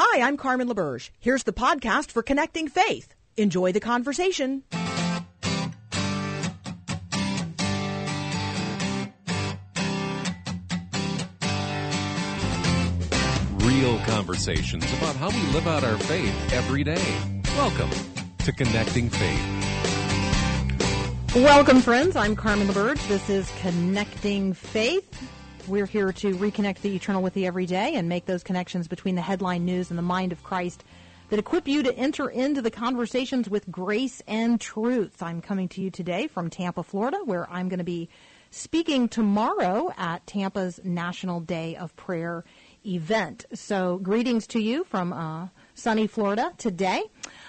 Hi, I'm Carmen LaBerge. Here's the podcast for Connecting Faith. Enjoy the conversation. Real conversations about how we live out our faith every day. Welcome to Connecting Faith. Welcome, friends. I'm Carmen LaBerge. This is Connecting Faith. We're here to reconnect the eternal with the everyday and make those connections between the headline news and the mind of Christ that equip you to enter into the conversations with grace and truth. I'm coming to you today from Tampa, Florida, where I'm going to be speaking tomorrow at Tampa's National Day of Prayer event. So greetings to you from sunny Florida today.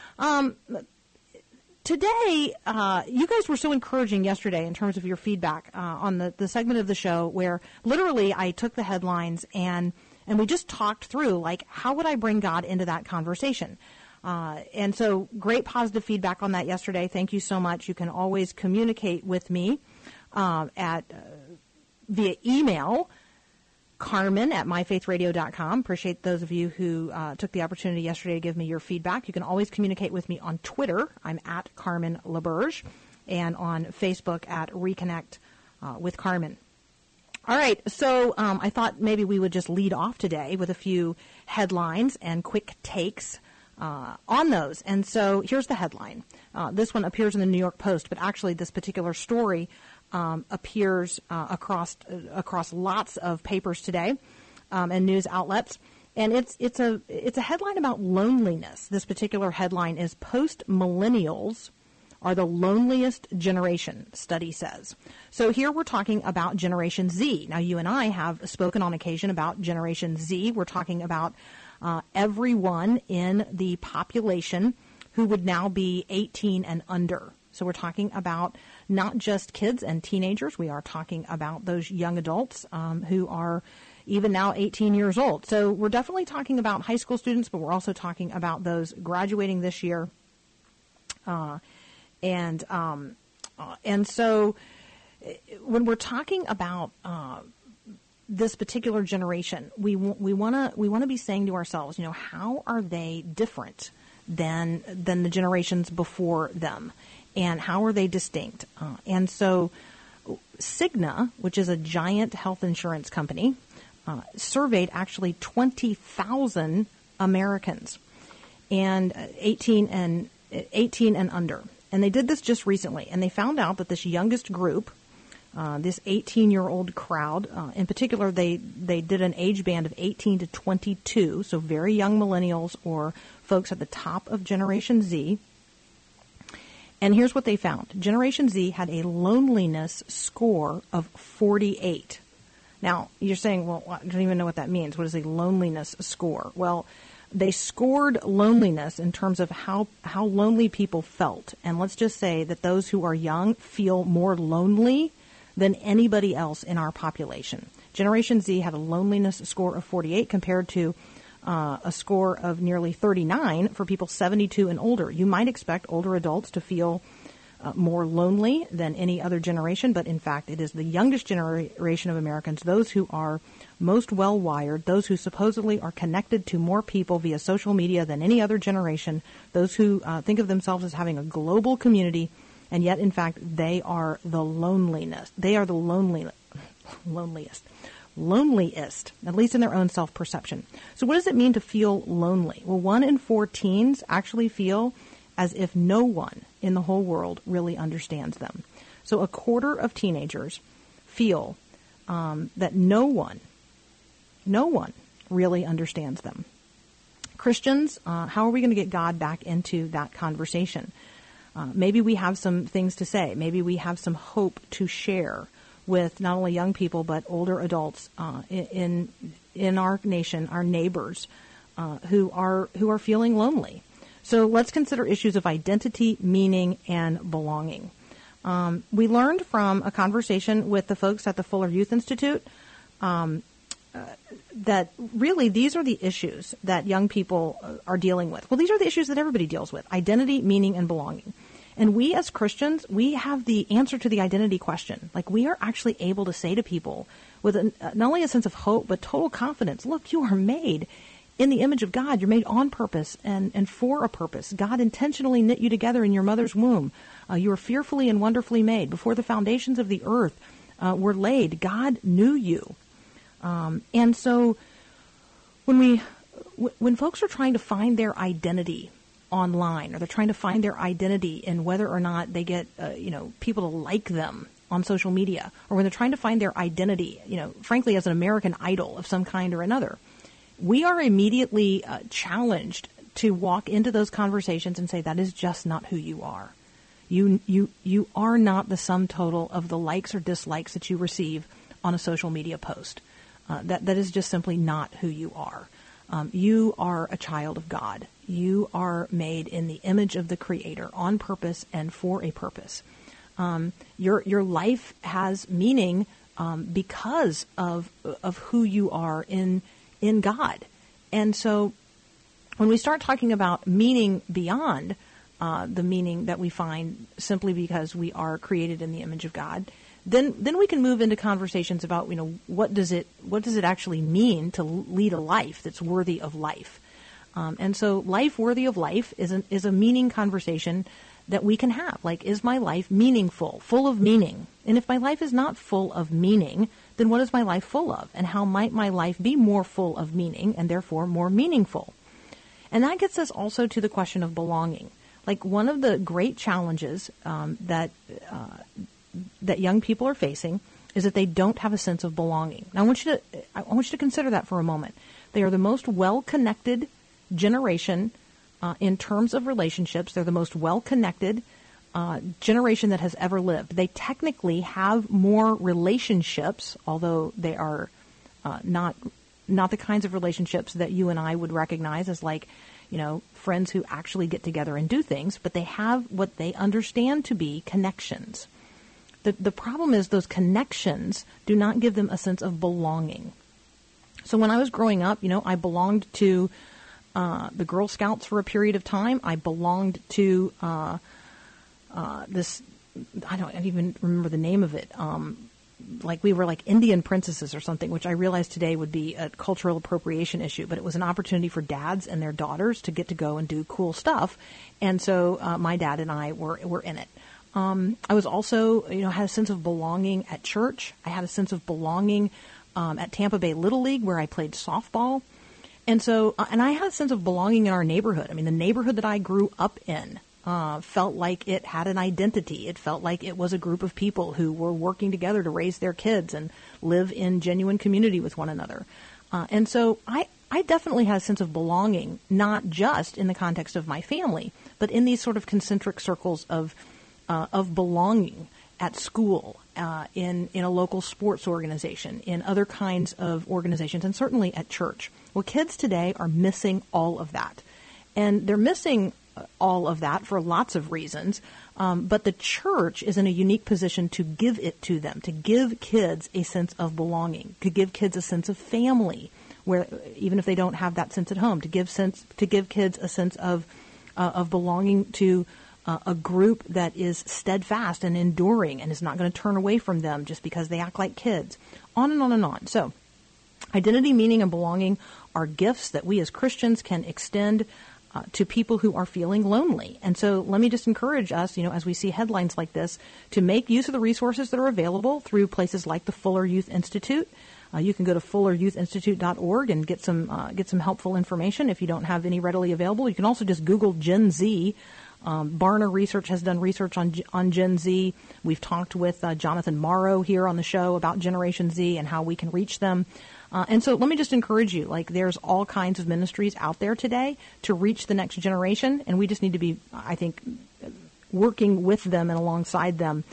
Today, you guys were so encouraging yesterday in terms of your feedback on the segment of the show where literally I took the headlines and we just talked through, like, how would I bring God into that conversation? And so great positive feedback on that yesterday. Thank you so much. You can always communicate with me via email, Carmen@myfaithradio.com. Appreciate those of you who took the opportunity yesterday to give me your feedback. You can always communicate with me on Twitter. I'm at Carmen LaBerge, and on Facebook at Reconnect with Carmen. All right, so I thought maybe we would just lead off today with a few headlines and quick takes on those. And so here's the headline. This one appears in the New York Post, but actually this particular story appears across lots of papers today and news outlets, and it's a headline about loneliness. This particular headline is "Post-Millennials are the loneliest generation," study says. So here we're talking about Generation Z. Now, you and I have spoken on occasion about Generation Z. We're talking about everyone in the population who would now be 18 and under. So we're talking about not just kids and teenagers. We are talking about those young adults who are even now 18 years old. So we're definitely talking about high school students, but we're also talking about those graduating this year. And so when we're talking about this particular generation, we want to be saying to ourselves, you know, how are they different than the generations before them? And how are they distinct? And so Cigna, which is a giant health insurance company, surveyed actually 20,000 Americans and 18 and under. And they did this just recently. And they found out that this youngest group, this 18-year-old crowd, in particular, they did an age band of 18 to 22, so very young millennials or folks at the top of Generation Z. And here's what they found. Generation Z had a loneliness score of 48. Now, you're saying, well, I don't even know what that means. What is a loneliness score? Well, they scored loneliness in terms of how lonely people felt. And let's just say that those who are young feel more lonely than anybody else in our population. Generation Z had a loneliness score of 48 compared to a score of nearly 39 for people 72 and older. You might expect older adults to feel more lonely than any other generation, but in fact it is the youngest generation of Americans, those who are most well-wired, those who supposedly are connected to more people via social media than any other generation, those who think of themselves as having a global community, and yet in fact they are the loneliest, at least in their own self-perception. So what does it mean to feel lonely? Well, 1 in 4 teens actually feel as if no one in the whole world really understands them. So a quarter of teenagers feel that no one really understands them. Christians, how are we going to get God back into that conversation? Maybe we have some things to say. Maybe we have some hope to share with not only young people but older adults in our nation, our neighbors, who are feeling lonely. So let's consider issues of identity, meaning, and belonging. We learned from a conversation with the folks at the Fuller Youth Institute that really these are the issues that young people are dealing with. Well, these are the issues that everybody deals with: identity, meaning, and belonging. And we as Christians, we have the answer to the identity question. Like, we are actually able to say to people with not only a sense of hope, but total confidence, look, you are made in the image of God. You're made on purpose and for a purpose. God intentionally knit you together in your mother's womb. You are fearfully and wonderfully made. Before the foundations of the earth were laid, God knew you. And so when folks are trying to find their identity online, or they're trying to find their identity in whether or not they get people to like them on social media, or when they're trying to find their identity, frankly, as an American Idol of some kind or another, we are immediately challenged to walk into those conversations and say, that is just not who you are. You are not the sum total of the likes or dislikes that you receive on a social media post. That is just simply not who you are. You are a child of God. You are made in the image of the Creator, on purpose and for a purpose. Your life has meaning because of who you are in God. And so when we start talking about meaning beyond the meaning that we find simply because we are created in the image of God, then we can move into conversations about, what does it actually mean to lead a life that's worthy of life? And so life worthy of life is a meaning conversation that we can have. Like, is my life meaningful, full of meaning? And if my life is not full of meaning, then what is my life full of? And how might my life be more full of meaning and therefore more meaningful? And that gets us also to the question of belonging. Like, one of the great challenges that young people are facing is that they don't have a sense of belonging. Now, I want you to consider that for a moment. They are the most well-connected generation in terms of relationships. They're the most well-connected generation that has ever lived. They technically have more relationships, although they are not the kinds of relationships that you and I would recognize as, like, friends who actually get together and do things, but they have what they understand to be connections. The problem is those connections do not give them a sense of belonging. So when I was growing up, I belonged to the Girl Scouts for a period of time. I belonged to this, I don't even remember the name of it. Like, we were like Indian princesses or something, which I realized today would be a cultural appropriation issue, but it was an opportunity for dads and their daughters to get to go and do cool stuff. And so my dad and I were in it. I was also, had a sense of belonging at church. I had a sense of belonging at Tampa Bay Little League, where I played softball. And so, and I had a sense of belonging in our neighborhood. I mean, the neighborhood that I grew up in felt like it had an identity. It felt like it was a group of people who were working together to raise their kids and live in genuine community with one another. And so I definitely had a sense of belonging, not just in the context of my family, but in these sort of concentric circles of belonging at school, in a local sports organization, in other kinds of organizations, and certainly at church. Well, kids today are missing all of that. And they're missing all of that for lots of reasons. But the church is in a unique position to give it to them, to give kids a sense of belonging, to give kids a sense of family, where even if they don't have that sense at home, to give kids a sense of belonging to a group that is steadfast and enduring and is not going to turn away from them just because they act like kids. On and on and on. So identity, meaning, and belonging are gifts that we as Christians can extend to people who are feeling lonely. And so let me just encourage us, as we see headlines like this, to make use of the resources that are available through places like the Fuller Youth Institute. You can go to fulleryouthinstitute.org and get some helpful information if you don't have any readily available. You can also just Google Gen Z. Barna Research has done research on Gen Z. We've talked with Jonathan Morrow here on the show about Generation Z and how we can reach them. And so let me just encourage you, like, there's all kinds of ministries out there today to reach the next generation, and we just need to be, I think, working with them and alongside them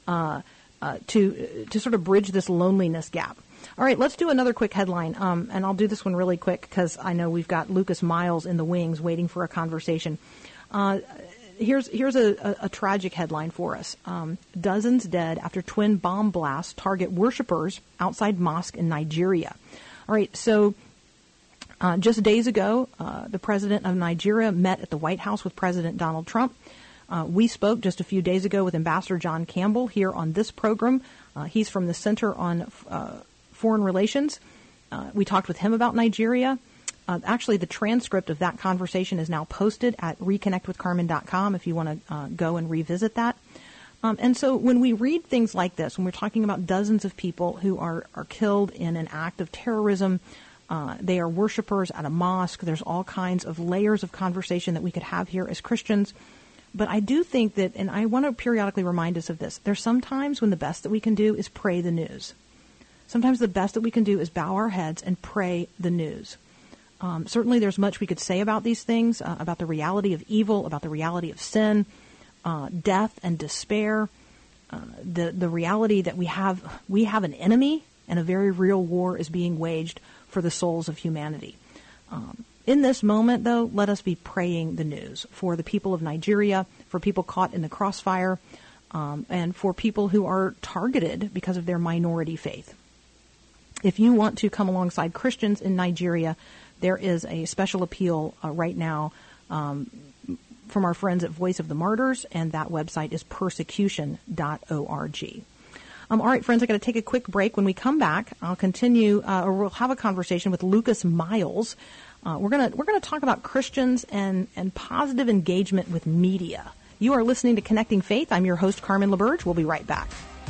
to sort of bridge this loneliness gap. All right, let's do another quick headline, and I'll do this one really quick because I know we've got Lucas Miles in the wings waiting for a conversation. Here's a tragic headline for us. Dozens dead after twin bomb blasts target worshipers outside mosque in Nigeria. All right, so just days ago, the president of Nigeria met at the White House with President Donald Trump. We spoke just a few days ago with Ambassador John Campbell here on this program. He's from the Center on Foreign Relations. We talked with him about Nigeria. Actually, the transcript of that conversation is now posted at reconnectwithcarmen.com if you want to go and revisit that. And so when we read things like this, when we're talking about dozens of people who are killed in an act of terrorism, they are worshipers at a mosque, there's all kinds of layers of conversation that we could have here as Christians. But I do think that, and I want to periodically remind us of this, there's some times when the best that we can do is pray the news. Sometimes the best that we can do is bow our heads and pray the news. Certainly there's much we could say about these things, about the reality of evil, about the reality of sin, death and despair, the reality that we have an enemy and a very real war is being waged for the souls of humanity. In this moment, though, let us be praying the news for the people of Nigeria, for people caught in the crossfire, and for people who are targeted because of their minority faith. If you want to come alongside Christians in Nigeria, there is a special appeal right now from our friends at Voice of the Martyrs, and that website is persecution.org. All right, friends, I got to take a quick break. When we come back, I'll continue, or we'll have a conversation with Lucas Miles. We're gonna talk about Christians and positive engagement with media. You are listening to Connecting Faith. I'm your host, Carmen LaBerge. We'll be right back.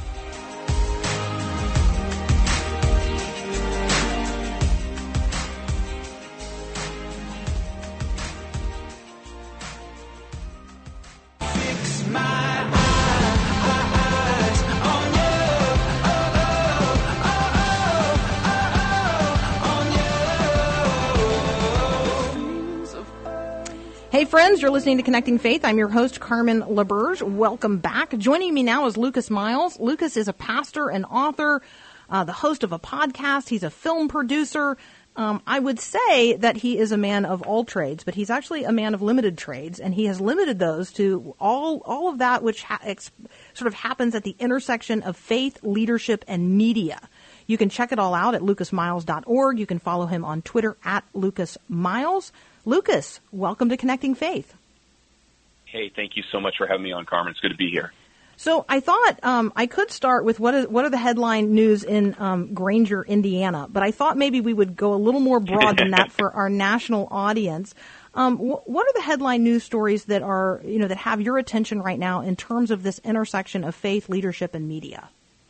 Hey friends, you're listening to Connecting Faith. I'm your host, Carmen LaBerge. Welcome back. Joining me now is Lucas Miles. Lucas is a pastor and author, the host of a podcast. He's a film producer. I would say that he is a man of all trades, but he's actually a man of limited trades, and he has limited those to all of that which sort of happens at the intersection of faith, leadership, and media. You can check it all out at lucasmiles.org. You can follow him on Twitter at Lucas Miles. Lucas, welcome to Connecting Faith. Hey, thank you so much for having me on, Carmen. It's good to be here. So I thought I could start with what are the headline news in Granger, Indiana, but I thought maybe we would go a little more broad than that for our national audience. What are the headline news stories that are that have your attention right now in terms of this intersection of faith, leadership, and media?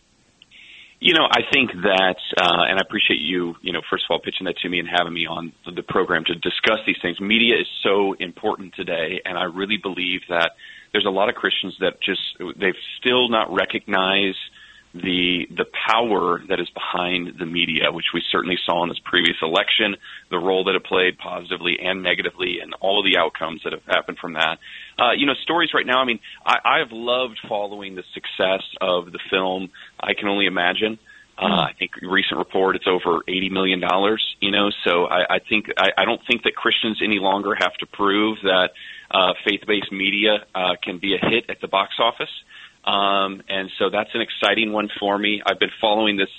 I think that, and I appreciate you, first of all, pitching that to me and having me on the program to discuss these things. Media is so important today, and I really believe that there's a lot of Christians that they've still not recognized the power that is behind the media, which we certainly saw in this previous election, the role that it played positively and negatively, and all of the outcomes that have happened from that. Stories right now, I have loved following the success of the film I Can Only Imagine. I think recent report, it's over $80 million, so I don't think that Christians any longer have to prove that faith-based media can be a hit at the box office. And so that's an exciting one for me. I've been following this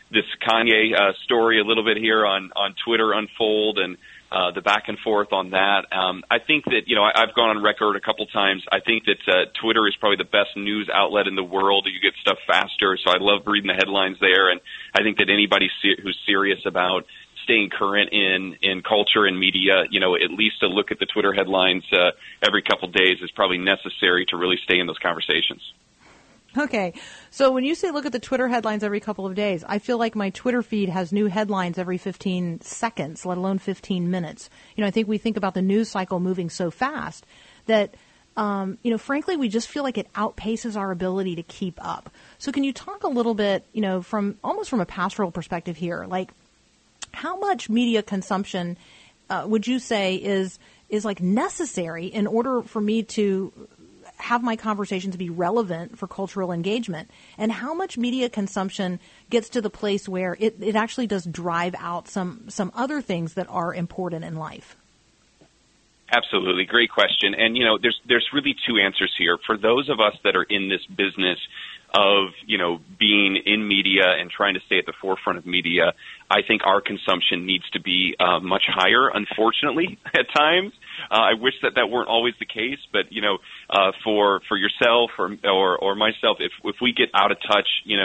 Kanye story a little bit here on Twitter unfold, and the back and forth on that. I think that, I've gone on record a couple times. I think that Twitter is probably the best news outlet in the world. You get stuff faster, so I love reading the headlines there. And I think that anybody who's serious about staying current in culture and media, at least to look at the Twitter headlines every couple days is probably necessary to really stay in those conversations. Okay. So when you say look at the Twitter headlines every couple of days, I feel like my Twitter feed has new headlines every 15 seconds, let alone 15 minutes. I think we think about the news cycle moving so fast that, frankly, we just feel like it outpaces our ability to keep up. So can you talk a little bit, from a pastoral perspective here, like how much media consumption would you say is like necessary in order for me to have my conversations be relevant for cultural engagement, and how much media consumption gets to the place where it actually does drive out some other things that are important in life? Absolutely. Great question. And, there's really two answers here. For those of us that are in this business of, being in media and trying to stay at the forefront of media, I think our consumption needs to be much higher, unfortunately, at times. I wish that weren't always the case, but, for yourself or myself, if we get out of touch,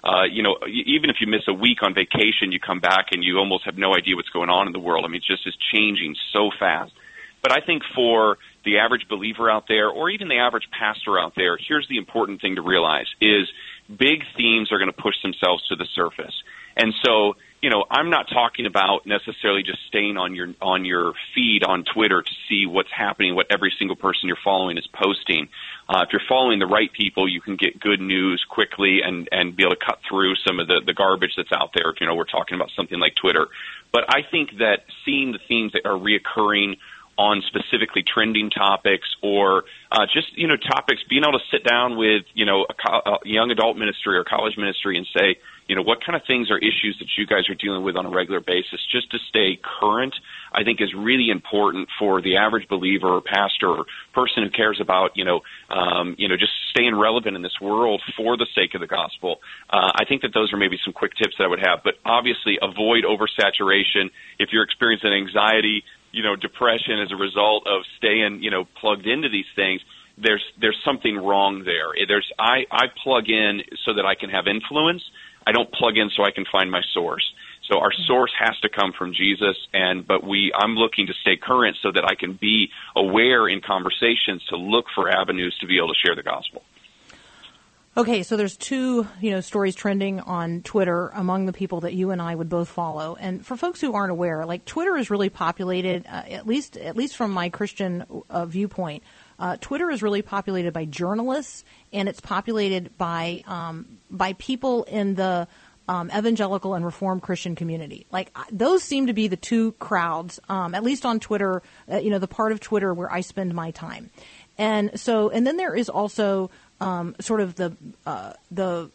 even if you miss a week on vacation, you come back and you almost have no idea what's going on in the world. I mean, it just is changing so fast. But I think for the average believer out there, or even the average pastor out there, here's the important thing to realize is big themes are going to push themselves to the surface. And so, I'm not talking about necessarily just staying on your feed on Twitter to see what's happening, what every single person you're following is posting. If you're following the right people, you can get good news quickly and be able to cut through some of the garbage that's out there if, we're talking about something like Twitter. But I think that seeing the themes that are reoccurring on specifically trending topics or just, topics, being able to sit down with, a young adult ministry or college ministry and say, what kind of things are issues that you guys are dealing with on a regular basis, just to stay current, I think is really important for the average believer or pastor or person who cares about, just staying relevant in this world for the sake of the gospel. I think that those are maybe some quick tips that I would have, but obviously avoid oversaturation. If you're experiencing anxiety, depression as a result of staying, plugged into these things, there's something wrong there. I plug in so that I can have influence. I don't plug in so I can find my source. So our source has to come from Jesus, but I'm looking to stay current so that I can be aware in conversations to look for avenues to be able to share the gospel. Okay, so there's two, stories trending on Twitter among the people that you and I would both follow. And for folks who aren't aware, Twitter is really populated, at least from my Christian viewpoint. Twitter is really populated by journalists, and it's populated by people in the evangelical and Reformed Christian community. Those seem to be the two crowds, at least on Twitter. The part of Twitter where I spend my time, and then there is also sort of the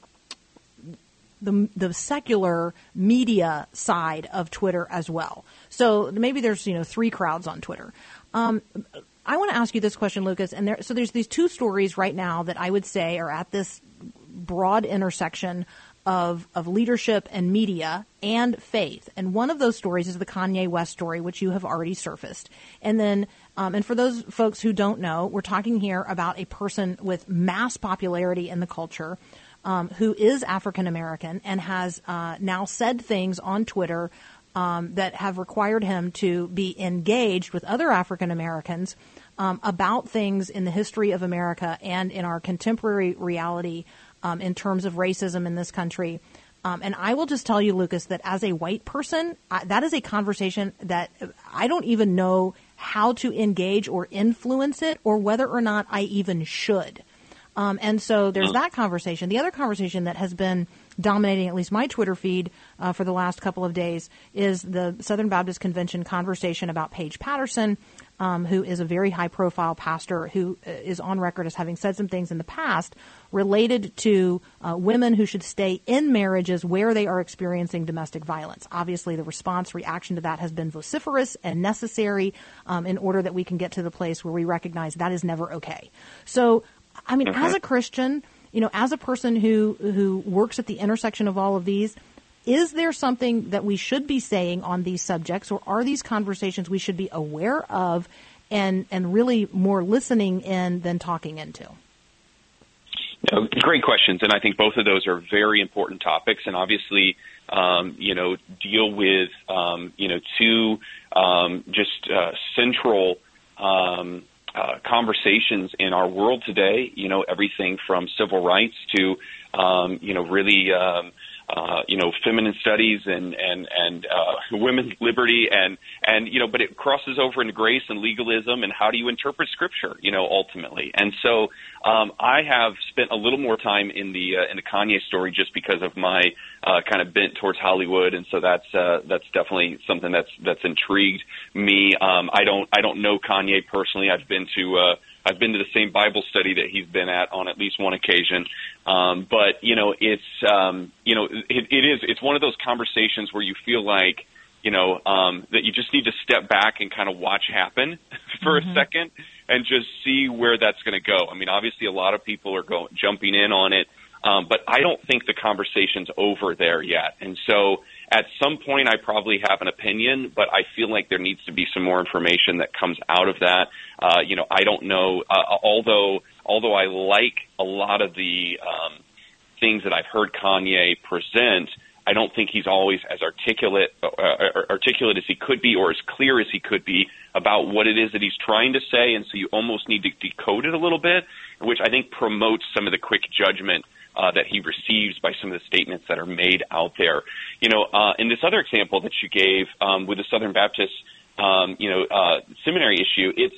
secular media side of Twitter as well. So maybe there's three crowds on Twitter. I want to ask you this question, Lucas. And there's these two stories right now that I would say are at this broad intersection of leadership and media and faith. And one of those stories is the Kanye West story, which you have already surfaced. And then, and for those folks who don't know, we're talking here about a person with mass popularity in the culture, who is African American and has now said things on Twitter that have required him to be engaged with other African Americans about things in the history of America and in our contemporary reality in terms of racism in this country. And I will just tell you, Lucas, that as a white person, that is a conversation that I don't even know how to engage or influence it or whether or not I even should. And so there's that conversation. The other conversation that has been dominating at least my Twitter feed for the last couple of days is the Southern Baptist Convention conversation about Paige Patterson, who is a very high-profile pastor who is on record as having said some things in the past related to women who should stay in marriages where they are experiencing domestic violence. Obviously, the reaction to that has been vociferous and necessary in order that we can get to the place where we recognize that is never okay. So, I mean, as a Christian, as a person who works at the intersection of all of these, is there something that we should be saying on these subjects, or are these conversations we should be aware of and really more listening in than talking into? Great questions, and I think both of those are very important topics, and obviously, deal with, two central conversations in our world today. Everything from civil rights to, feminine studies and women's liberty and but it crosses over into grace and legalism and how do you interpret Scripture, ultimately. And so I have spent a little more time in the Kanye story just because of my kind of bent towards Hollywood, and so that's definitely something that's intrigued me. I don't know Kanye personally. I've been to the same Bible study that he's been at least one occasion. But it's one of those conversations where you feel like, that you just need to step back and kind of watch happen for a second and just see where that's going to go. I mean, obviously a lot of people are jumping in on it. But I don't think the conversation's over there yet. And so at some point I probably have an opinion, but I feel like there needs to be some more information that comes out of that. I don't know, although I like a lot of the things that I've heard Kanye present, I don't think he's always as articulate as he could be or as clear as he could be about what it is that he's trying to say, and so you almost need to decode it a little bit, which I think promotes some of the quick judgment that he receives by some of the statements that are made out there. In this other example that you gave with the Southern Baptist, seminary issue, it's,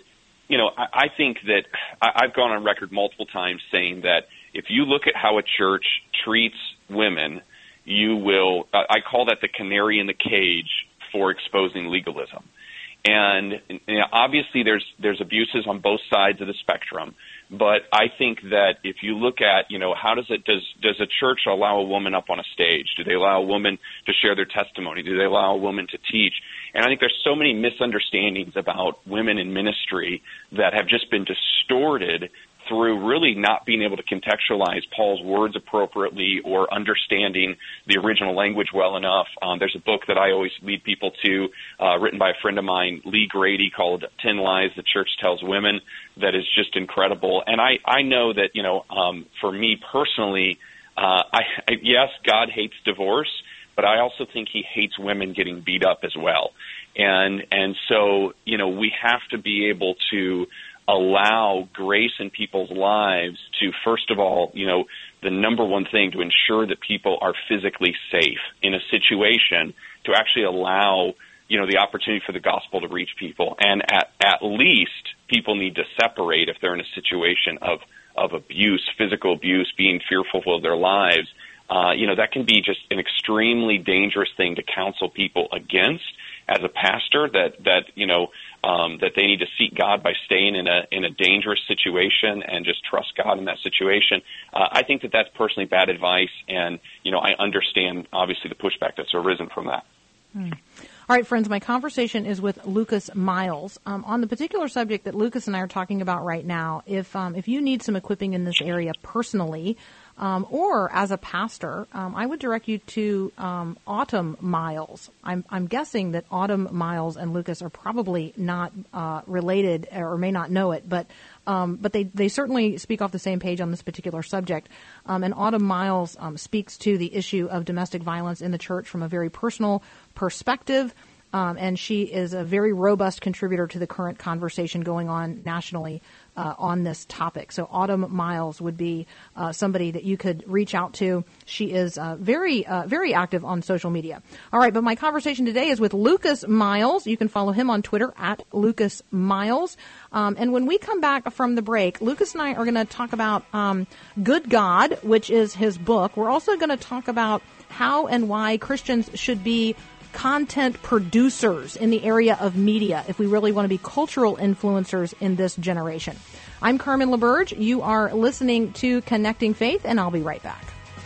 I think that I've gone on record multiple times saying that if you look at how a church treats women, you will, I call that the canary in the cage for exposing legalism. And obviously there's abuses on both sides of the spectrum, but I think that if you look at, how does a church allow a woman up on a stage? Do they allow a woman to share their testimony? Do they allow a woman to teach? And I think there's so many misunderstandings about women in ministry that have just been distorted through really not being able to contextualize Paul's words appropriately or understanding the original language well enough. There's a book that I always lead people to, written by a friend of mine, Lee Grady, called 10 Lies the Church Tells Women, that is just incredible. And I know that, for me personally, yes, God hates divorce, but I also think he hates women getting beat up as well. And so, we have to be able to allow grace in people's lives to, first of all, the number one thing, to ensure that people are physically safe in a situation, to actually allow, the opportunity for the gospel to reach people. And at least people need to separate if they're in a situation of abuse, physical abuse, being fearful of their lives. That can be just an extremely dangerous thing to counsel people against as a pastor, that they need to seek God by staying in a dangerous situation and just trust God in that situation. I think that that's personally bad advice, and I understand obviously the pushback that's arisen from that. All right, friends, my conversation is with Lucas Miles on the particular subject that Lucas and I are talking about right now. If you need some equipping in this area personally, or as a pastor, I would direct you to Autumn Miles. I'm guessing that Autumn Miles and Lucas are probably not related, or may not know it, but they certainly speak off the same page on this particular subject. And Autumn Miles speaks to the issue of domestic violence in the church from a very personal perspective. And she is a very robust contributor to the current conversation going on nationally on this topic. So Autumn Miles would be somebody that you could reach out to. She is very active on social media. All right, but my conversation today is with Lucas Miles. You can follow him on Twitter at Lucas Miles. And when we come back from the break, Lucas and I are going to talk about Good God, which is his book. We're also going to talk about how and why Christians should be content producers in the area of media if we really want to be cultural influencers in this generation. I'm Carmen LaBerge. You are listening to Connecting Faith, and I'll be right back.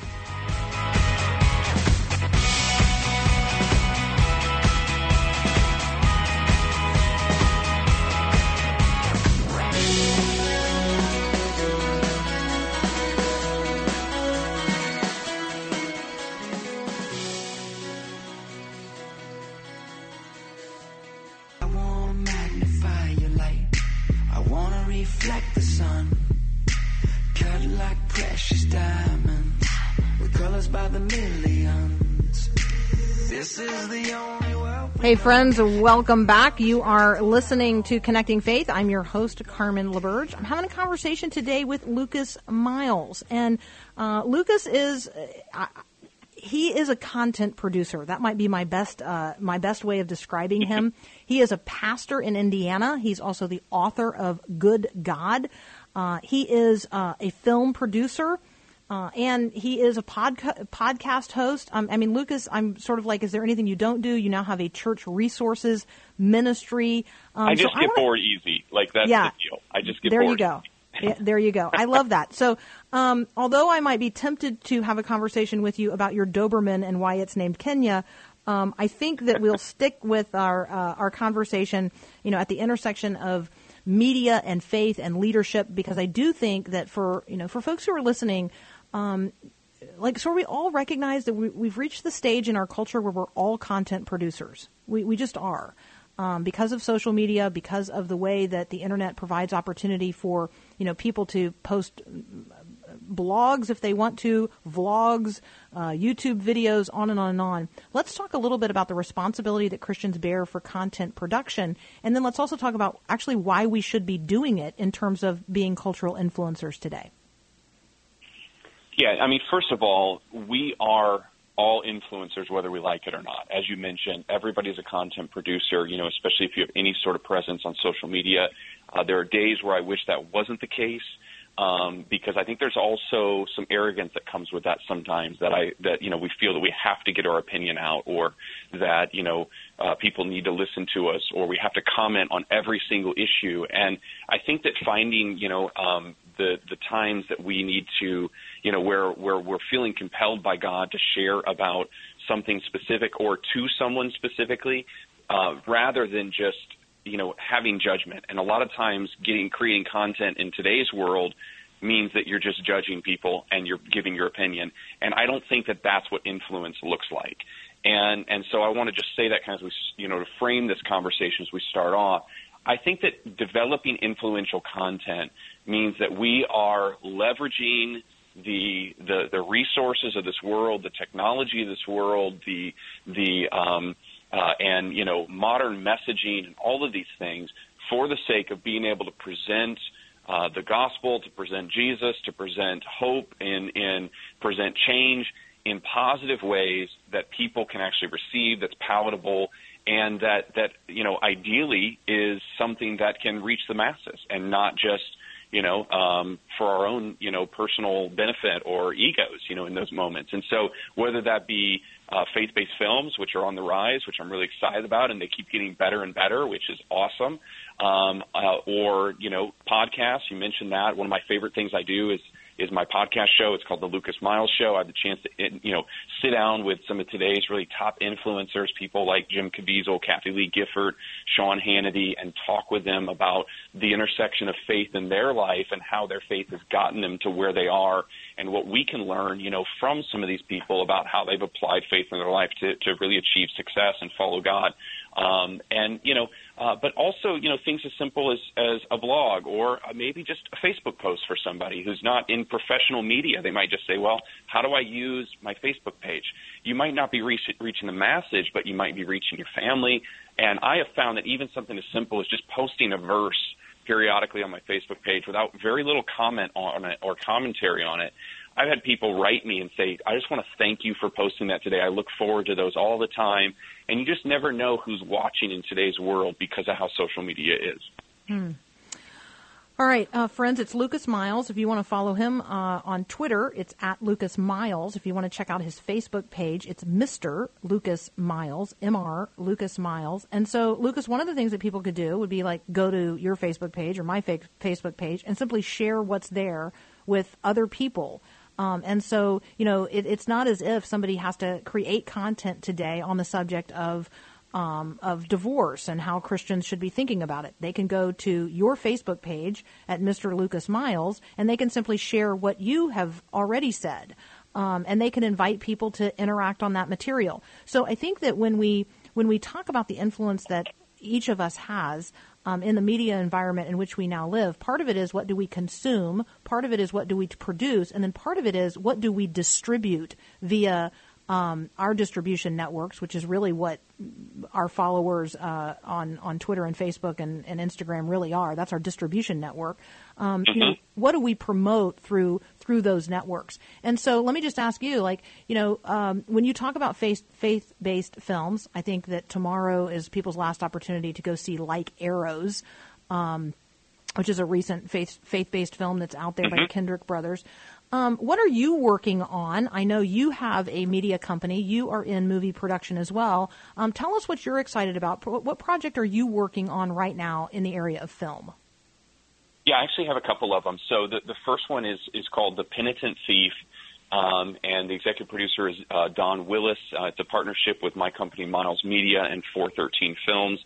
Reflect the sun, cut like precious diamonds, with colors by the millions. This is the only world. Hey friends, welcome back. You are listening to Connecting Faith. I'm your host, Carmen LaBerge. I'm having a conversation today with Lucas Miles, and Lucas is he is a content producer. That might be my best way of describing him. He is a pastor in Indiana. He's also the author of Good God. He is a film producer, and he is a podcast host. Lucas, I'm sort of like, is there anything you don't do? You now have a church resources ministry. I just get bored easy. Like, that's the deal. I just get bored. There you go. Yeah, there you go. I love that. So, although I might be tempted to have a conversation with you about your Doberman and why it's named Kenya, I think that we'll stick with our conversation, at the intersection of media and faith and leadership, because I do think that for folks who are listening, we all recognize that we've reached the stage in our culture where we're all content producers. We just are. Because of social media, because of the way that the internet provides opportunity for, people to post blogs if they want to, vlogs, YouTube videos, on and on and on. Let's talk a little bit about the responsibility that Christians bear for content production, and then let's also talk about actually why we should be doing it in terms of being cultural influencers today. Yeah, I mean, first of all, we are all influencers, whether we like it or not. As you mentioned, everybody's a content producer, especially if you have any sort of presence on social media. There are days where I wish that wasn't the case, because I think there's also some arrogance that comes with that sometimes, that we feel that we have to get our opinion out, or that, people need to listen to us, or we have to comment on every single issue. And I think that finding, the times that we need to, where we're feeling compelled by God to share about something specific or to someone specifically, rather than just, having judgment. And a lot of times creating content in today's world means that you're just judging people and you're giving your opinion. And I don't think that that's what influence looks like. And so I want to just say that kind of, to frame this conversation as we start off. I think that developing influential content means that we are leveraging the resources of this world, the technology of this world, and modern messaging and all of these things for the sake of being able to present the gospel, to present Jesus, to present hope, and present change in positive ways that people can actually receive, that's palatable, and that ideally is something that can reach the masses and not just for our own personal benefit or egos in those moments. And so whether that be faith-based films, which are on the rise, which I'm really excited about, and they keep getting better and better, which is awesome, or podcasts. You mentioned that. One of my favorite things I do is my podcast show. It's called The Lucas Miles Show. I have the chance to, sit down with some of today's really top influencers, people like Jim Caviezel, Kathy Lee Gifford, Sean Hannity, and talk with them about the intersection of faith in their life and how their faith has gotten them to where they are, and what we can learn, from some of these people about how they've applied faith in their life to really achieve success and follow God. But also, things as simple as a blog, or maybe just a Facebook post for somebody who's not in professional media. They might just say, well, how do I use my Facebook page? You might not be reaching the masses, but you might be reaching your family. And I have found that even something as simple as just posting a verse periodically on my Facebook page without very little comment on it or commentary on it, I've had people write me and say, I just want to thank you for posting that today. I look forward to those all the time. And you just never know who's watching in today's world because of how social media is. All right, friends, it's Lucas Miles. If you want to follow him on Twitter, it's at Lucas Miles. If you want to check out his Facebook page, it's Mr. Lucas Miles, Mr. Lucas Miles. And so, Lucas, one of the things that people could do would be like go to your Facebook page or my Facebook page and simply share what's there with other people. And so, it's not as if somebody has to create content today on the subject of divorce and how Christians should be thinking about it. They can go to your Facebook page at Mr. Lucas Miles, and they can simply share what you have already said. And they can invite people to interact on that material. So I think that when we talk about the influence that each of us has in the media environment in which we now live, part of it is what do we consume, part of it is what do we produce, and then part of it is what do we distribute via our distribution networks, which is really what our followers on Twitter and Facebook and Instagram really are. That's our distribution network. What do we promote through those networks? And so let me just ask you, when you talk about faith-based films, I think that tomorrow is people's last opportunity to go see Like Arrows, which is a recent faith-based film that's out there by the Kendrick brothers. What are you working on? I know you have a media company. You are in movie production as well. Tell us what you're excited about. What project are you working on right now in the area of film? Yeah, I actually have a couple of them. So the first one is called The Penitent Thief, and the executive producer is Don Willis. It's a partnership with my company, Miles Media, and 413 Films.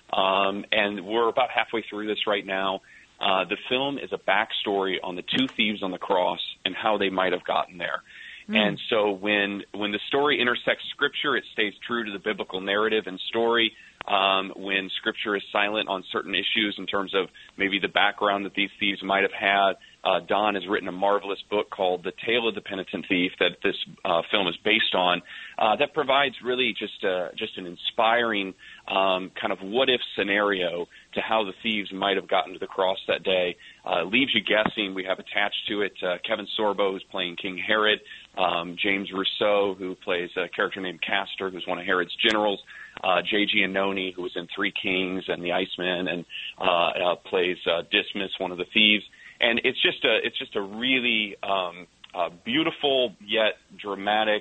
And we're about halfway through this right now. The film is a backstory on the two thieves on the cross and how they might have gotten there. And so when the story intersects Scripture, it stays true to the biblical narrative and story. When Scripture is silent on certain issues in terms of maybe the background that these thieves might have had, Don has written a marvelous book called The Tale of the Penitent Thief that this film is based on, that provides really just an inspiring kind of what-if scenario to how the thieves might have gotten to the cross that day. Leaves you guessing. We have attached to it Kevin Sorbo, who's playing King Herod, James Rousseau, who plays a character named Castor, who's one of Herod's generals, J. Giannone, who was in Three Kings and The Iceman, and plays Dismas, one of the thieves. And it's just a really beautiful yet dramatic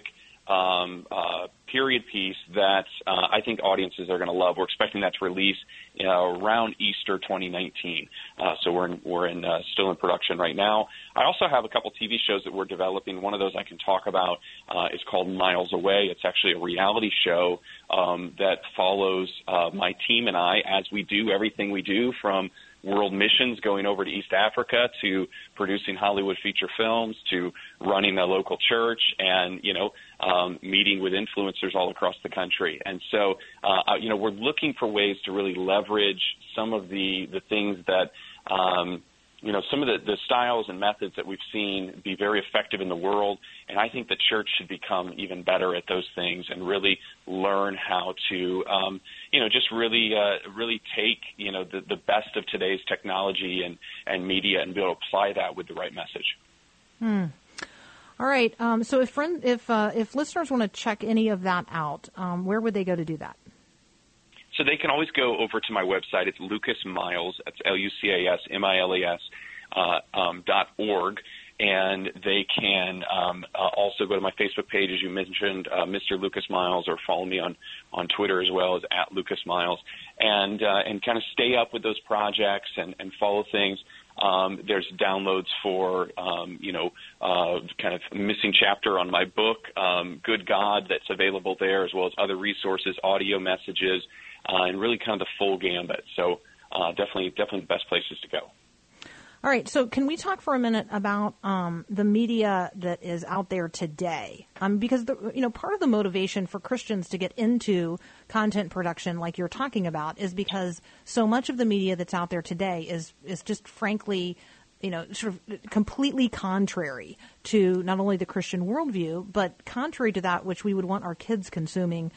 period piece that I think audiences are going to love. We're expecting that to release around Easter 2019. So we're still in production right now. I also have a couple TV shows that we're developing. One of those I can talk about is called Miles Away. It's actually a reality show that follows my team and I as we do everything we do, from world missions, going over to East Africa, to producing Hollywood feature films, to running a local church, and, meeting with influencers all across the country. And so, we're looking for ways to really leverage some of the things that, some of the styles and methods that we've seen be very effective in the world. And I think the church should become even better at those things and really learn how to, just really take, the best of today's technology and media and be able to apply that with the right message. All right. So if listeners want to check any of that out, where would they go to do that? So they can always go over to my website. It's Lucas Miles. That's LucasMiles .org. And they can also go to my Facebook page, as you mentioned, Mr. Lucas Miles, or follow me on Twitter as well as @LucasMiles, and kind of stay up with those projects and follow things. There's downloads for, kind of missing chapter on my book, Good God, that's available there, as well as other resources, audio messages, and really kind of the full gambit. So definitely the best places to go. All right. So can we talk for a minute about the media that is out there today? Because part of the motivation for Christians to get into content production, like you're talking about, is because so much of the media that's out there today is just frankly, sort of completely contrary to not only the Christian worldview, but contrary to that which we would want our kids consuming.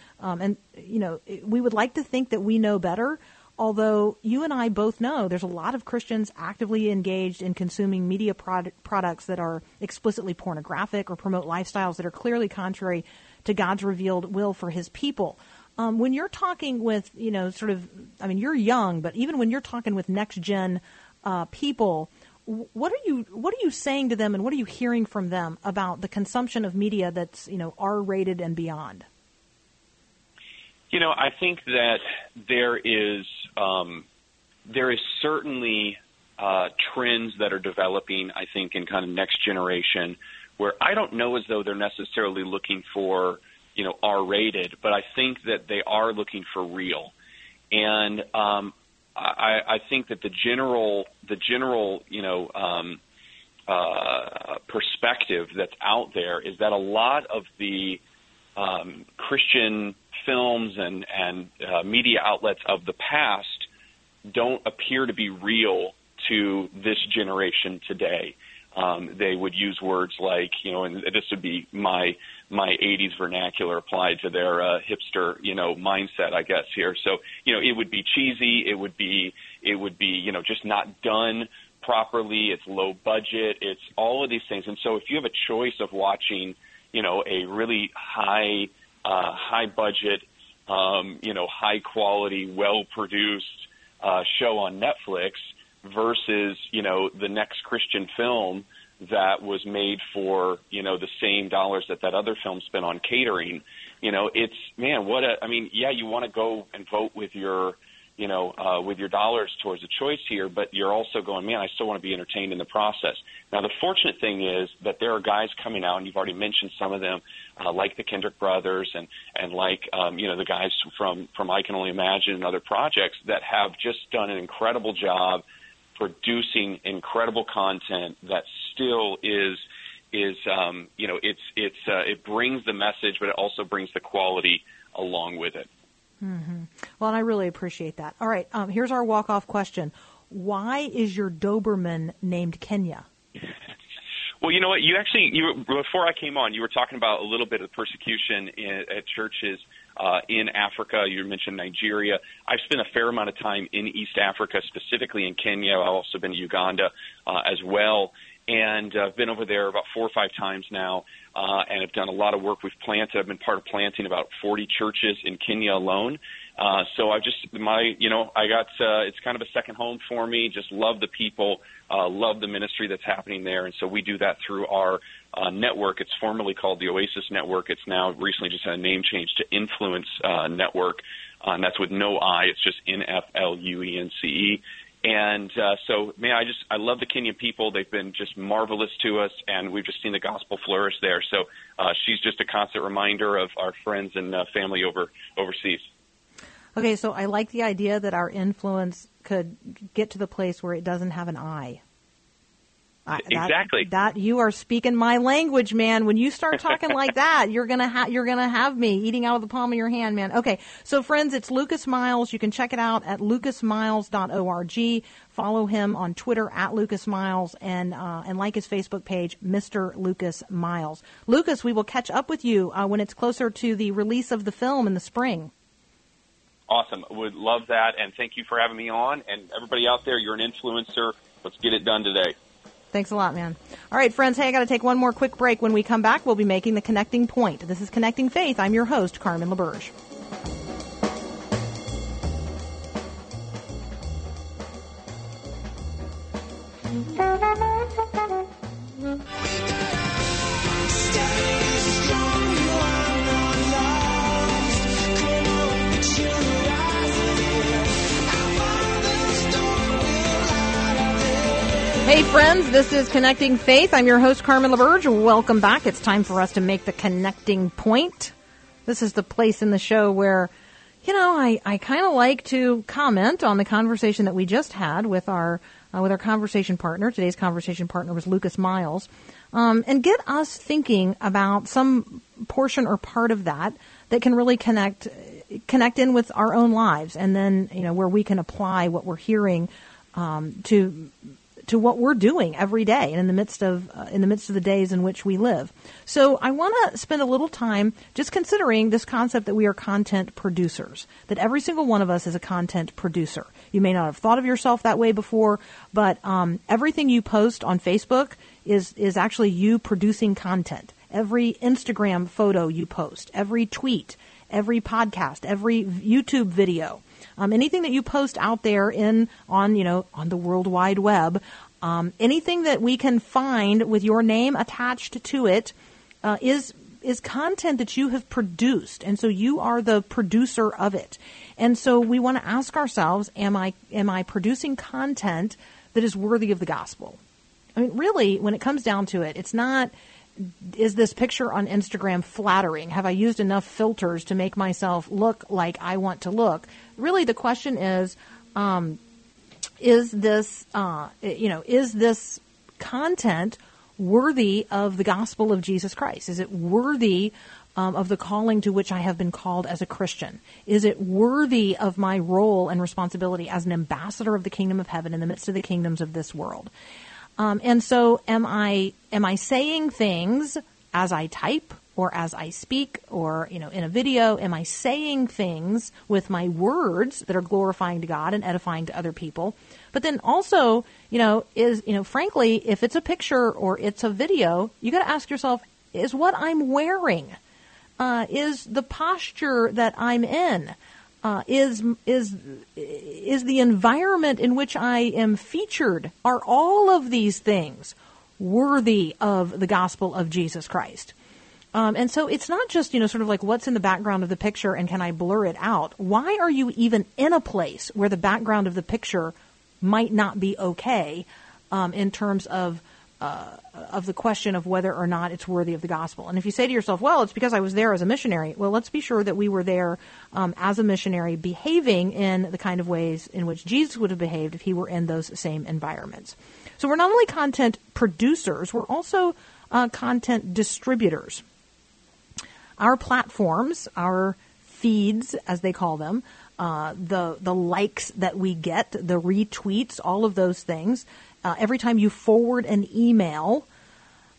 We would like to think that we know better. Although you and I both know there's a lot of Christians actively engaged in consuming media products that are explicitly pornographic or promote lifestyles that are clearly contrary to God's revealed will for his people. When you're talking with, you're young, but even when you're talking with next-gen people, what are you saying to them, and what are you hearing from them about the consumption of media that's, R-rated and beyond? I think that there is certainly trends that are developing, I think, in kind of next generation, where I don't know as though they're necessarily looking for, R-rated, but I think that they are looking for real. And I think that the general perspective that's out there is that a lot of the Christian films and media outlets of the past don't appear to be real to this generation today. They would use words like, and this would be my 80s vernacular applied to their hipster, mindset, I guess, here. So, it would be cheesy. It would be, just not done properly. It's low budget. It's all of these things. And so if you have a choice of watching, a really high budget, high quality, well-produced show on Netflix versus, the next Christian film that was made for, the same dollars that other film spent on catering, you want to go and vote with your dollars towards a choice here, but you're also going, man, I still want to be entertained in the process. Now, the fortunate thing is that there are guys coming out, and you've already mentioned some of them, like the Kendrick brothers and like, the guys from I Can Only Imagine and other projects that have just done an incredible job producing incredible content that still it brings the message, but it also brings the quality along with it. Mm-hmm. Well, and I really appreciate that. All right, here's our walk-off question. Why is your Doberman named Kenya? Well, you know what? Before I came on, you were talking about a little bit of persecution at churches in Africa. You mentioned Nigeria. I've spent a fair amount of time in East Africa, specifically in Kenya. I've also been to Uganda as well. And I've been over there about 4 or 5 times now, and I've done a lot of work. I've been part of planting about 40 churches in Kenya alone. So it's kind of a second home for me. Just love the people, love the ministry that's happening there. And so we do that through our network. It's formerly called the Oasis Network. It's now recently just had a name change to Influence Network. And that's with no I. It's just Influence. And I love the Kenyan people. They've been just marvelous to us, and we've just seen the gospel flourish there. So she's just a constant reminder of our friends and family overseas. Okay, so I like the idea that our influence could get to the place where it doesn't have an I. Exactly. That you are speaking my language, man. When you start talking like that, you're gonna have me eating out of the palm of your hand, man. Okay, so friends, it's Lucas Miles. You can check it out at lucasmiles.org. Follow him on Twitter at Lucas Miles and like his Facebook page, Mr. Lucas Miles. Lucas, we will catch up with you when it's closer to the release of the film in the spring. Awesome. Would love that, and thank you for having me on. And everybody out there, you're an influencer. Let's get it done today. Thanks a lot, man. All right, friends, hey, I got to take one more quick break. When we come back, we'll be making the connecting point. This is Connecting Faith. I'm your host, Carmen LaBerge. Hey friends, this is Connecting Faith. I'm your host, Carmen LaBerge. Welcome back. It's time for us to make the connecting point. This is the place in the show where, I kind of like to comment on the conversation that we just had with our conversation partner. Today's conversation partner was Lucas Miles, and get us thinking about some portion or part of that can really connect in with our own lives, and then where we can apply what we're hearing to what we're doing every day and in the midst of the days in which we live. So I want to spend a little time just considering this concept that we are content producers, that every single one of us is a content producer. You may not have thought of yourself that way before, but everything you post on Facebook is actually you producing content. Every Instagram photo you post, every tweet, every podcast, every YouTube video, anything that you post out there on the World Wide Web, anything that we can find with your name attached to it is content that you have produced, and so you are the producer of it. And so we want to ask ourselves: Am I producing content that is worthy of the gospel? I mean, really, when it comes down to it, it's not, is this picture on Instagram flattering? Have I used enough filters to make myself look like I want to look? Really, the question is this content worthy of the gospel of Jesus Christ? Is it worthy of the calling to which I have been called as a Christian? Is it worthy of my role and responsibility as an ambassador of the kingdom of heaven in the midst of the kingdoms of this world? And so am I saying things as I type or as I speak or, in a video? Am I saying things with my words that are glorifying to God and edifying to other people? But then also, frankly, if it's a picture or it's a video, you got to ask yourself, is what I'm wearing, is the posture that I'm in, is the environment in which I am featured, are all of these things worthy of the gospel of Jesus Christ? And so it's not just, sort of like what's in the background of the picture and can I blur it out? Why are you even in a place where the background of the picture might not be okay in terms of the question of whether or not it's worthy of the gospel? And if you say to yourself, well, it's because I was there as a missionary, well, let's be sure that we were there as a missionary behaving in the kind of ways in which Jesus would have behaved if he were in those same environments. So we're not only content producers, we're also content distributors. Our platforms, our feeds, as they call them, the likes that we get, the retweets, all of those things. Every time you forward an email,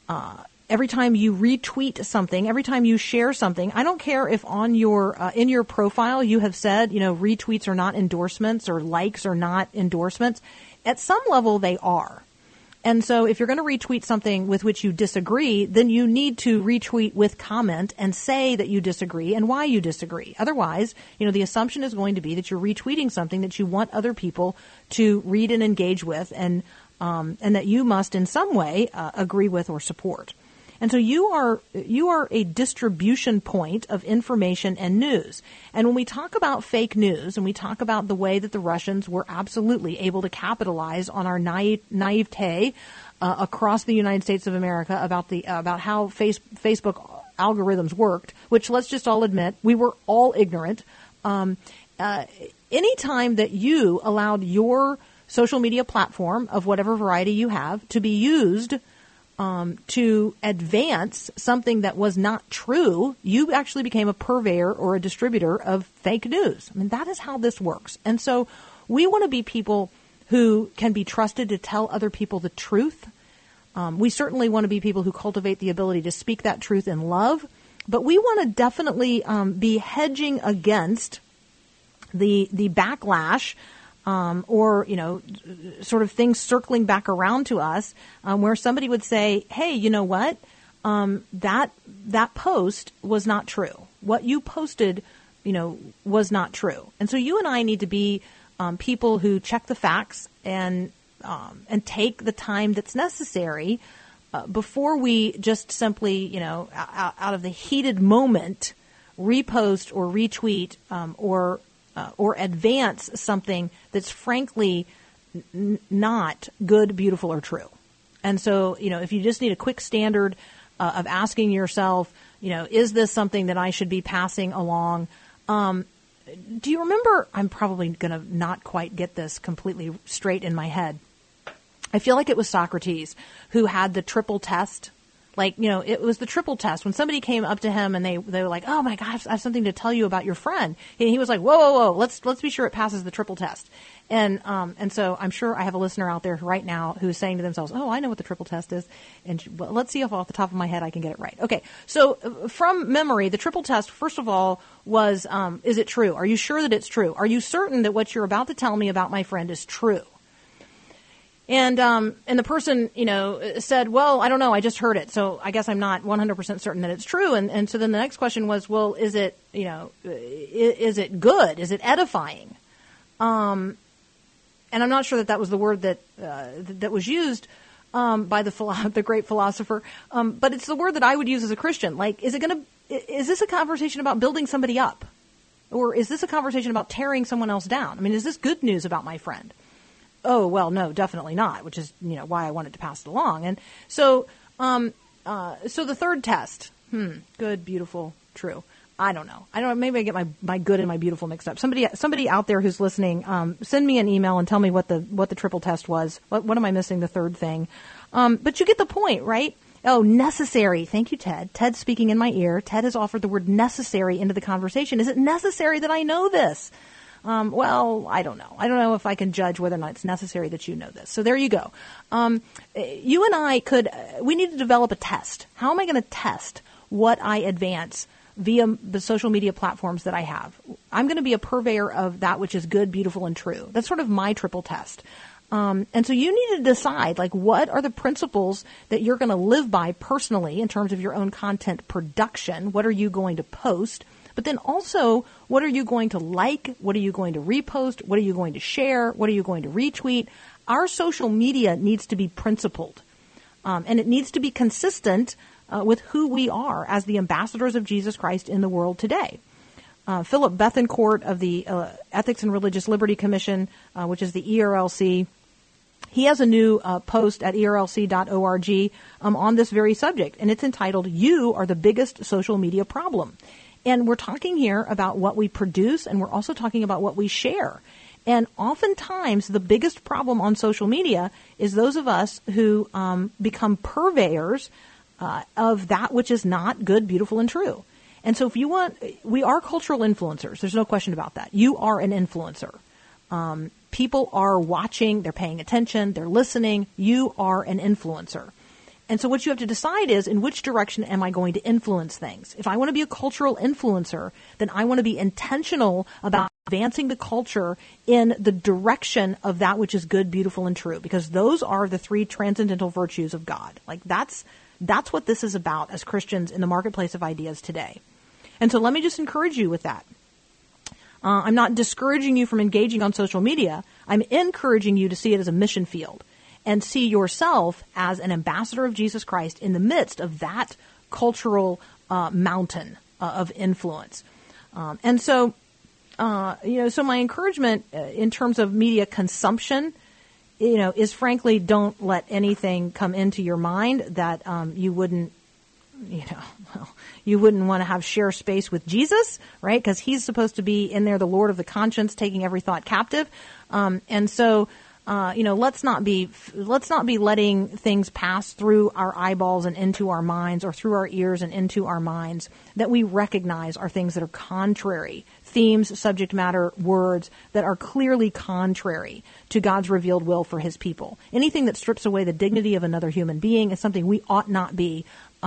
every time you retweet something, every time you share something, I don't care if on your in your profile you have said, retweets are not endorsements or likes are not endorsements. At some level, they are. And so if you're going to retweet something with which you disagree, then you need to retweet with comment and say that you disagree and why you disagree. Otherwise, the assumption is going to be that you're retweeting something that you want other people to read and engage with and that you must in some way agree with or support. And so you are a distribution point of information and news. And when we talk about fake news and we talk about the way that the Russians were absolutely able to capitalize on our naivete across the United States of America about how Facebook algorithms worked, which let's just all admit we were all ignorant. Anytime that you allowed your social media platform of whatever variety you have to be used to advance something that was not true, you actually became a purveyor or a distributor of fake news. I mean, that is how this works. And so we want to be people who can be trusted to tell other people the truth. We certainly want to be people who cultivate the ability to speak that truth in love. But we want to definitely be hedging against the backlash or, sort of things circling back around to us where somebody would say, hey, you know what? That post was not true. What you posted, was not true. And so you and I need to be people who check the facts and take the time that's necessary before we just simply, out of the heated moment, repost or retweet or advance something that's frankly not good, beautiful, or true. And so, if you just need a quick standard of asking yourself, is this something that I should be passing along? Do you remember, I'm probably going to not quite get this completely straight in my head. I feel like it was Socrates who had the triple test. It was the triple test. When somebody came up to him and they were like, oh my gosh, I have something to tell you about your friend. And he was like, whoa, let's be sure it passes the triple test. And so I'm sure I have a listener out there right now who's saying to themselves, oh, I know what the triple test is. And let's see if off the top of my head I can get it right. Okay. So from memory, the triple test, first of all, was, is it true? Are you sure that it's true? Are you certain that what you're about to tell me about my friend is true? And the person, said, well, I don't know. I just heard it. So I guess I'm not 100% certain that it's true. And so then the next question was, well, is it, is it good? Is it edifying? And I'm not sure that was the word that was used by the great philosopher. But it's the word that I would use as a Christian. Is this a conversation about building somebody up? Or is this a conversation about tearing someone else down? I mean, is this good news about my friend? Oh, well, no, definitely not, which is, why I wanted to pass it along. And so, so the third test, good, beautiful, true. I don't know. Maybe I get my good and my beautiful mixed up. Somebody out there who's listening, send me an email and tell me what the triple test was. What am I missing? The third thing. But you get the point, right? Oh, necessary. Thank you, Ted. Ted's speaking in my ear. Ted has offered the word necessary into the conversation. Is it necessary that I know this? Well, I don't know. I don't know if I can judge whether or not it's necessary that you know this. So there you go. You and I we need to develop a test. How am I going to test what I advance via the social media platforms that I have? I'm going to be a purveyor of that which is good, beautiful, and true. That's sort of my triple test. And so you need to decide, what are the principles that you're going to live by personally in terms of your own content production? What are you going to post? But then also, what are you going to like? What are you going to repost? What are you going to share? What are you going to retweet? Our social media needs to be principled, and it needs to be consistent with who we are as the ambassadors of Jesus Christ in the world today. Philip Bethencourt of the Ethics and Religious Liberty Commission, which is the ERLC, he has a new post at erlc.org on this very subject, and it's entitled, "You Are the Biggest Social Media Problem." And we're talking here about what we produce, and we're also talking about what we share. And oftentimes, the biggest problem on social media is those of us who become purveyors of that which is not good, beautiful, and true. And so we are cultural influencers. There's no question about that. You are an influencer. People are watching, they're paying attention, they're listening. You are an influencer. And so what you have to decide is, in which direction am I going to influence things? If I want to be a cultural influencer, then I want to be intentional about advancing the culture in the direction of that which is good, beautiful, and true, because those are the three transcendental virtues of God. Like that's what this is about as Christians in the marketplace of ideas today. And so let me just encourage you with that. I'm not discouraging you from engaging on social media. I'm encouraging you to see it as a mission field and see yourself as an ambassador of Jesus Christ in the midst of that cultural mountain of influence. So my encouragement in terms of media consumption, is frankly, don't let anything come into your mind that you wouldn't want to have share space with Jesus, right? Because he's supposed to be in there, the Lord of the conscience, taking every thought captive. Let's not be letting things pass through our eyeballs and into our minds, or through our ears and into our minds, that we recognize are things that are contrary, themes, subject matter, words that are clearly contrary to God's revealed will for his people. Anything that strips away the dignity of another human being is something we ought not be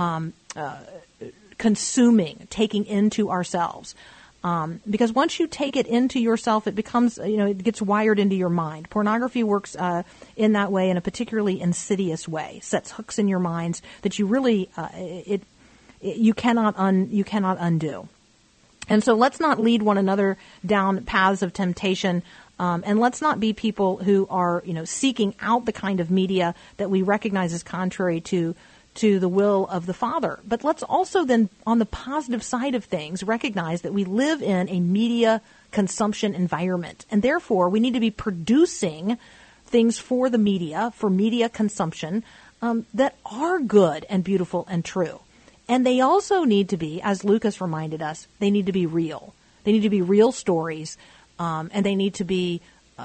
consuming, taking into ourselves. Because once you take it into yourself, it becomes, it gets wired into your mind. Pornography works in that way, in a particularly insidious way. Sets hooks in your minds that you really you cannot undo. And so let's not lead one another down paths of temptation, and let's not be people who are seeking out the kind of media that we recognize as contrary to the will of the Father. But let's also then, on the positive side of things, recognize that we live in a media consumption environment. And therefore, we need to be producing things for the media, for media consumption, that are good and beautiful and true. And they also need to be, as Lucas reminded us, they need to be real. They need to be real stories, and they need to be,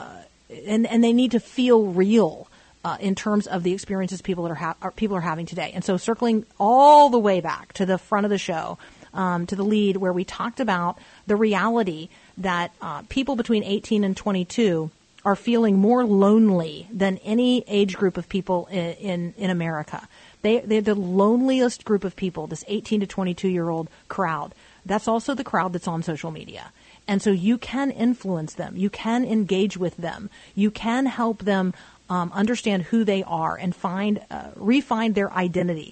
and they need to feel real. In terms of the experiences people are having today. And so circling all the way back to the front of the show, to the lead where we talked about the reality that people between 18 and 22 are feeling more lonely than any age group of people in America. They're the loneliest group of people, this 18 to 22-year-old crowd. That's also the crowd that's on social media. And so you can influence them. You can engage with them. You can help them understand who they are and refine their identity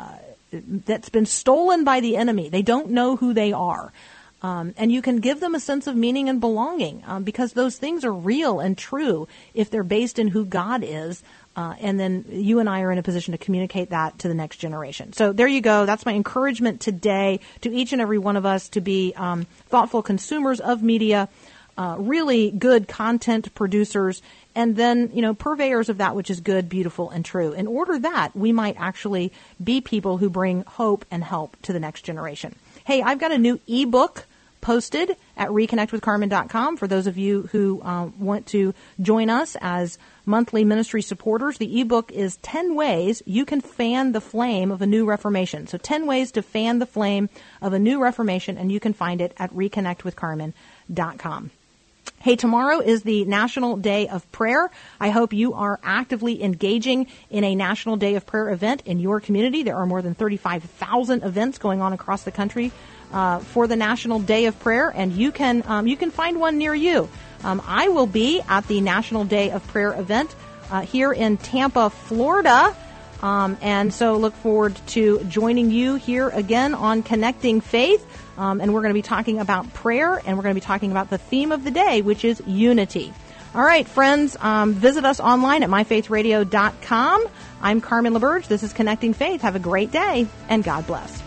that's been stolen by the enemy. They don't know who they are. And you can give them a sense of meaning and belonging because those things are real and true if they're based in who God is. And then you and I are in a position to communicate that to the next generation. So there you go. That's my encouragement today to each and every one of us to be thoughtful consumers of media, really good content producers, and then, purveyors of that which is good, beautiful, and true. In order that we might actually be people who bring hope and help to the next generation. Hey, I've got a new ebook posted at reconnectwithcarmen.com for those of you who want to join us as monthly ministry supporters. The ebook is 10 ways you can fan the flame of a new reformation. So 10 ways to fan the flame of a new reformation, and you can find it at reconnectwithcarmen.com. Hey, tomorrow is the National Day of Prayer. I hope you are actively engaging in a National Day of Prayer event in your community. There are more than 35,000 events going on across the country for the National Day of Prayer, and you can find one near you. I will be at the National Day of Prayer event here in Tampa, Florida. And so look forward to joining you here again on Connecting Faith. And we're going to be talking about prayer, and we're going to be talking about the theme of the day, which is unity. All right, friends, visit us online at myfaithradio.com. I'm Carmen LaBerge. This is Connecting Faith. Have a great day, and God bless.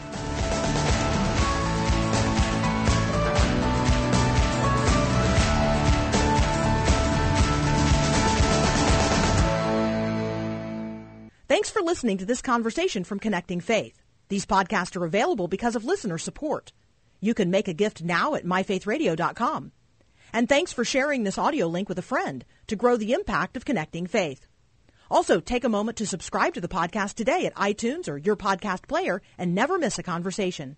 Thanks for listening to this conversation from Connecting Faith. These podcasts are available because of listener support. You can make a gift now at myfaithradio.com. And thanks for sharing this audio link with a friend to grow the impact of Connecting Faith. Also, take a moment to subscribe to the podcast today at iTunes or your podcast player and never miss a conversation.